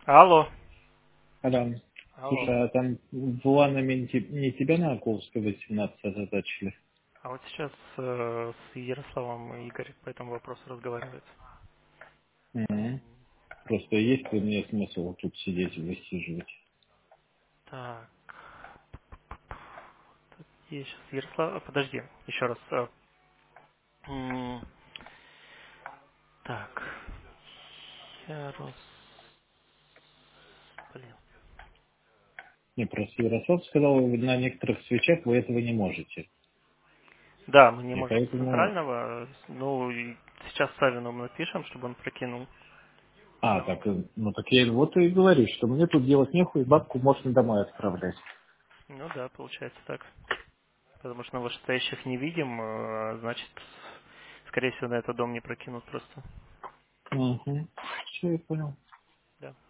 Алло. Адам, Алло. слушай, а там в Ланаме не тебя на Окуловской 18 озадачили? А вот сейчас с Ярославом и Игорь по этому вопросу разговаривают. Мгм. Просто есть ли мне смысл тут сидеть и высиживать? Так, есть сейчас Ярослав. Подожди, еще раз. Так, Ярос... Блин. Не, просто Ярослав сказал, вы на некоторых свечах вы этого не можете. Да, мы не И можем с поэтому... центрального. Ну, и сейчас Савину мы напишем, чтобы он прокинул. А, так, ну так я вот и говорю, что мне тут делать нехуй, бабку можно домой отправлять. Ну да, получается так. Потому что мы вышестоящих не видим, значит, скорее всего, на этот дом не прокинут просто. Угу. Все, я понял. Да.